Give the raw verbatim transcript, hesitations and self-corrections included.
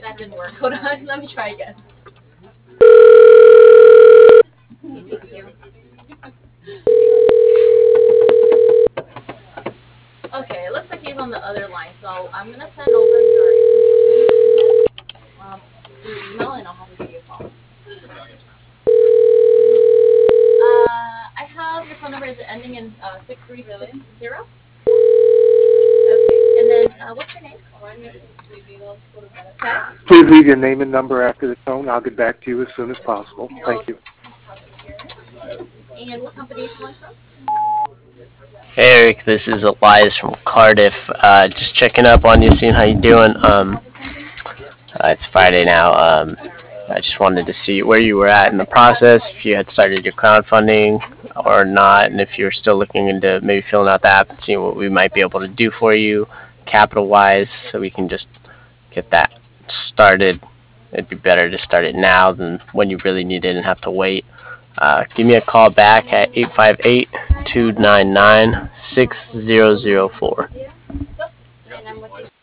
That didn't work. Hold on. Let me try again. Okay, thank you. Okay, it looks like he's on the other line, so I'm gonna send over your information um, through email, and I'll have him give you a call. Uh, I have your phone number. Is it ending in uh, six three six zero? Okay, and then uh, what's your name? Okay. Please leave your name and number after the tone. I'll get back to you as soon as possible. Thank you. And what company are you calling from? Hey Eric, this is Elias from Cardiff. Uh, just checking up on you, seeing how you doing. Um, uh, it's Friday now. Um, I just wanted to see where you were at in the process, if you had started your crowdfunding or not, and if you're still looking into maybe filling out the app and seeing what we might be able to do for you, capital-wise, so we can just get that started. It'd be better to start it now than when you really need it and have to wait. Uh, give me a call back at eight five eight, two nine nine, six zero zero four.